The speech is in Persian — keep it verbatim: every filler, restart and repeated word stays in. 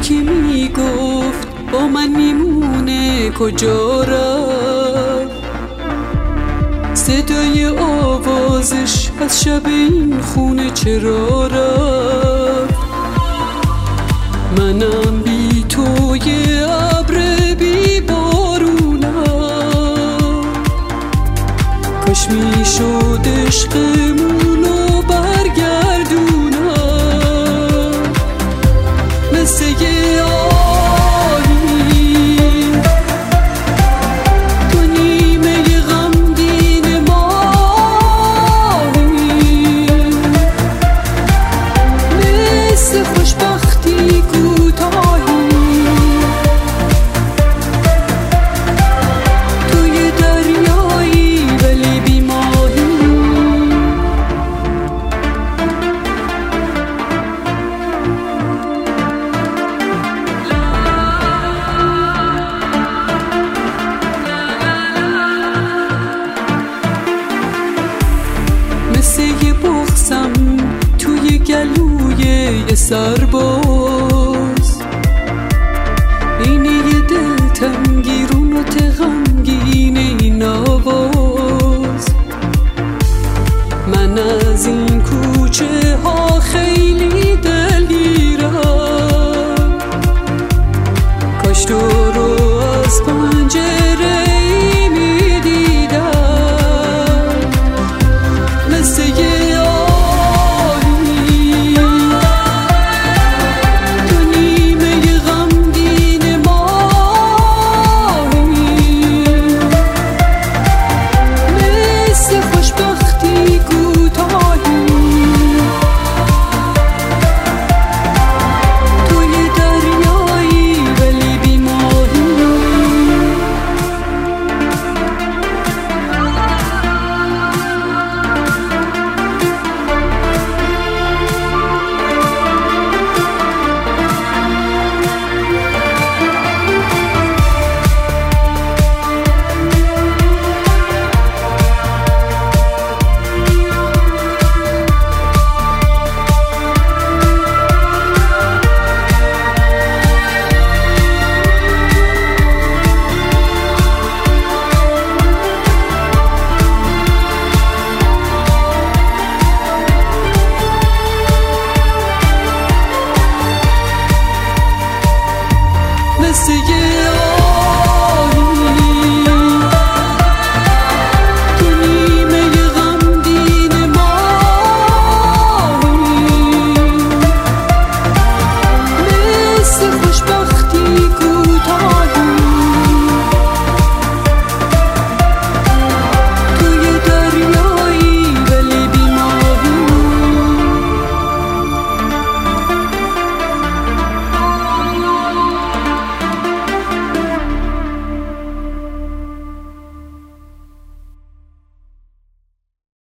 یکی میگفت با من میمونه کجا رفت، صدای آوازش از شب این خونه چرا رفت. منم بی تو یه ابر بی بارونم، کاش میشد عشقمونو برگردونم مثل یه آهی تو نیمه غمگین ماهی، مثل خوشبختی کوتاهی توی دریایی ولی بی ماهی. مثل یه بغضم توی گلوی یه سرباز،